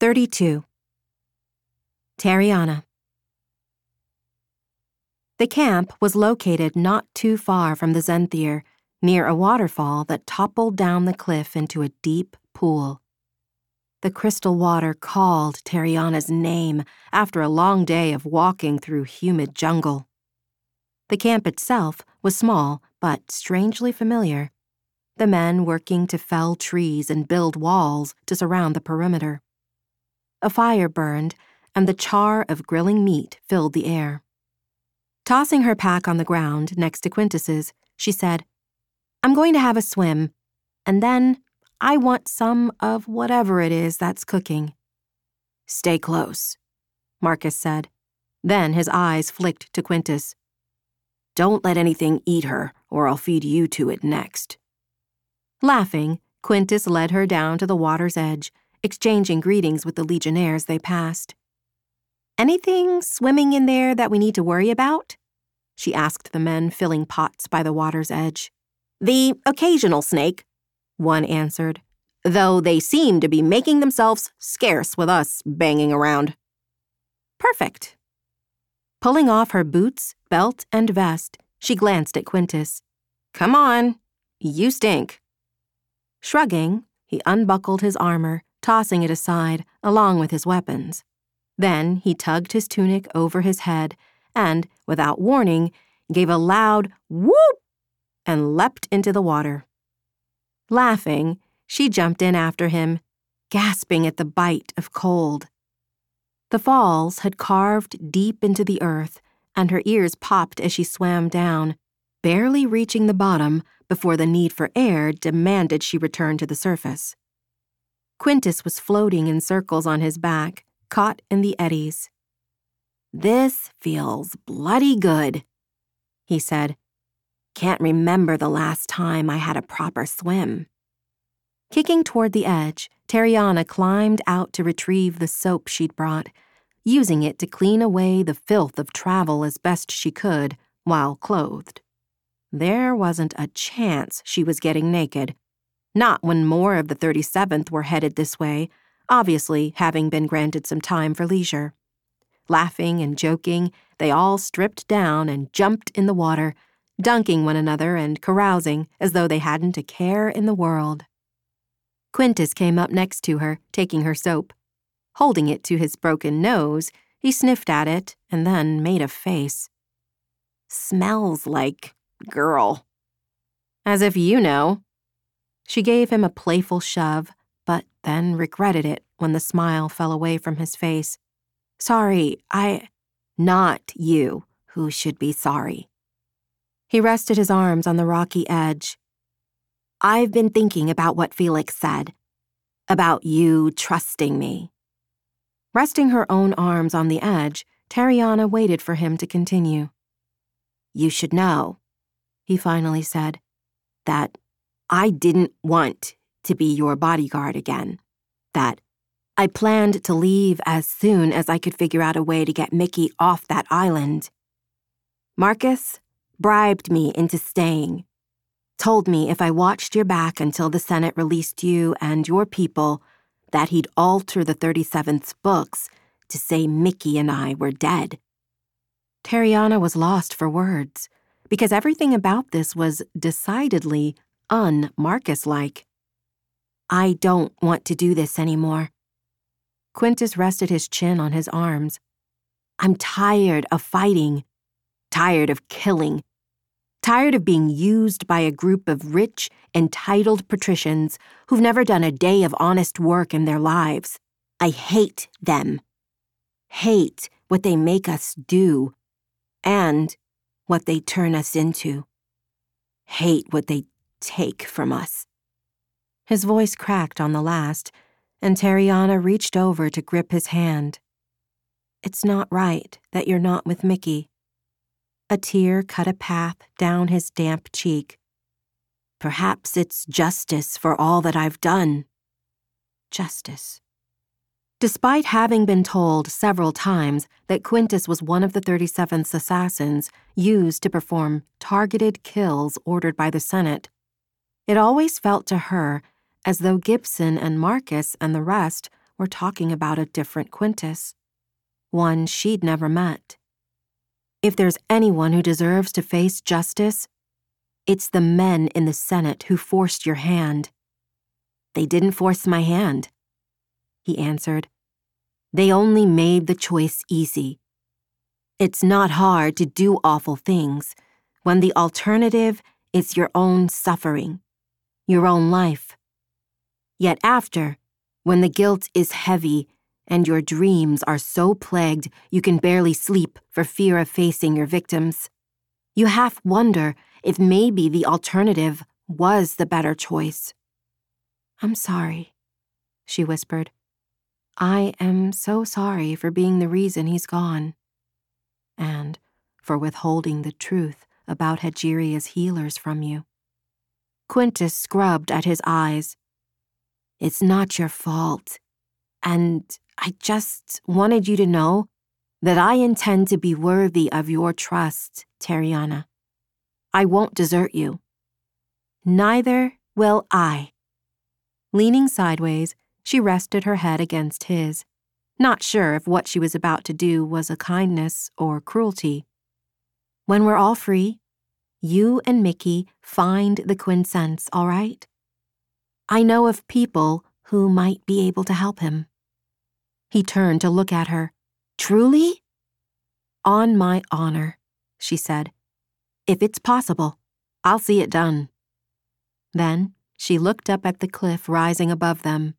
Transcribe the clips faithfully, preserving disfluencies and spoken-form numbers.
thirty-two. Tariana. The camp was located not too far from the Zenthier, near a waterfall that toppled down the cliff into a deep pool. The crystal water called Tariana's name after a long day of walking through humid jungle. The camp itself was small but strangely familiar, the men working to fell trees and build walls to surround the perimeter. A fire burned, and the char of grilling meat filled the air. Tossing her pack on the ground next to Quintus's, she said, "I'm going to have a swim, and then I want some of whatever it is that's cooking." "Stay close," Marcus said. Then his eyes flicked to Quintus. "Don't let anything eat her, or I'll feed you to it next." Laughing, Quintus led her down to the water's edge, exchanging greetings with the legionnaires they passed. "Anything swimming in there that we need to worry about?" she asked the men filling pots by the water's edge. "The occasional snake," one answered, "though they seem to be making themselves scarce with us banging around." "Perfect." Pulling off her boots, belt, and vest, she glanced at Quintus. "Come on, you stink." Shrugging, he unbuckled his armor, tossing it aside, along with his weapons. Then he tugged his tunic over his head and, without warning, gave a loud whoop and leapt into the water. Laughing, she jumped in after him, gasping at the bite of cold. The falls had carved deep into the earth, and her ears popped as she swam down, barely reaching the bottom before the need for air demanded she return to the surface. Quintus was floating in circles on his back, caught in the eddies. "This feels bloody good," he said. "Can't remember the last time I had a proper swim." Kicking toward the edge, Tariana climbed out to retrieve the soap she'd brought, using it to clean away the filth of travel as best she could while clothed. There wasn't a chance she was getting naked, not when more of the thirty-seventh were headed this way, obviously having been granted some time for leisure. Laughing and joking, they all stripped down and jumped in the water, dunking one another and carousing as though they hadn't a care in the world. Quintus came up next to her, taking her soap. Holding it to his broken nose, he sniffed at it and then made a face. "Smells like girl." "As if you know." She gave him a playful shove, but then regretted it when the smile fell away from his face. "Sorry, I—" "Not you who should be sorry." He rested his arms on the rocky edge. "I've been thinking about what Felix said, about you trusting me." Resting her own arms on the edge, Tariana waited for him to continue. "You should know," he finally said, "that I didn't want to be your bodyguard again, that I planned to leave as soon as I could figure out a way to get Mickey off that island. Marcus bribed me into staying, told me if I watched your back until the Senate released you and your people, that he'd alter the thirty-seventh's books to say Mickey and I were dead." Tariana was lost for words, because everything about this was decidedly un-Marcus-like. "I don't want to do this anymore." Quintus rested his chin on his arms. "I'm tired of fighting, tired of killing, tired of being used by a group of rich, entitled patricians who've never done a day of honest work in their lives. I hate them. Hate what they make us do, and what they turn us into. Hate what they take from us." His voice cracked on the last, and Tariana reached over to grip his hand. "It's not right that you're not with Mickey." A tear cut a path down his damp cheek. "Perhaps it's justice for all that I've done." Justice. Despite having been told several times that Quintus was one of the thirty-seventh's assassins used to perform targeted kills ordered by the Senate, it always felt to her as though Gibson and Marcus and the rest were talking about a different Quintus, one she'd never met. If there's anyone who deserves to face justice, it's the men in the Senate who forced your hand. They didn't force my hand, he answered. They only made the choice easy. It's not hard to do awful things when the alternative is your own suffering, your own life. Yet after, when the guilt is heavy and your dreams are so plagued you can barely sleep for fear of facing your victims, you half wonder if maybe the alternative was the better choice. I'm sorry, she whispered. I am so sorry for being the reason he's gone, and for withholding the truth about Hegiria's healers from you. Quintus scrubbed at his eyes. It's not your fault, and I just wanted you to know that I intend to be worthy of your trust, Tariana. I won't desert you. Neither will I. Leaning sideways, she rested her head against his, not sure if what she was about to do was a kindness or cruelty. When we're all free, you and Mickey find the Quincense, all right? I know of people who might be able to help him. He turned to look at her. Truly? On my honor, she said. If it's possible, I'll see it done. Then she looked up at the cliff rising above them.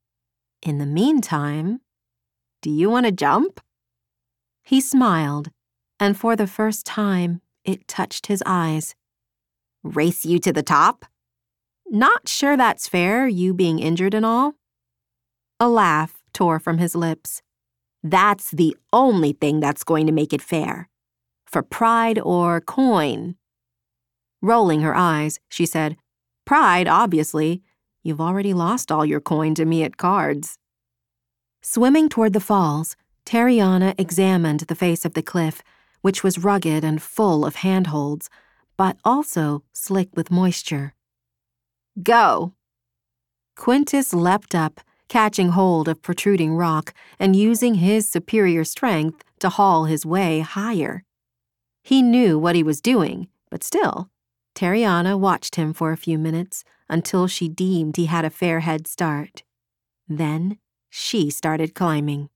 In the meantime, do you want to jump? He smiled, and for the first time, it touched his eyes. Race you to the top? Not sure that's fair, you being injured and all. A laugh tore from his lips. That's the only thing that's going to make it fair. For pride or coin? Rolling her eyes, she said, Pride, obviously. You've already lost all your coin to me at cards. Swimming toward the falls, Tariana examined the face of the cliff, which was rugged and full of handholds, but also slick with moisture. Go! Quintus leapt up, catching hold of protruding rock and using his superior strength to haul his way higher. He knew what he was doing, but still, Tariana watched him for a few minutes until she deemed he had a fair head start. Then she started climbing.